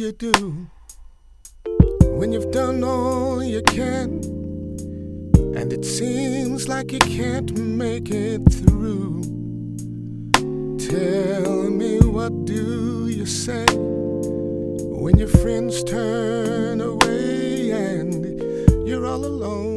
you do when you've done all you can and it seems like you can't make it through? Tell me, what do you say when your friends turn away and you're all alone?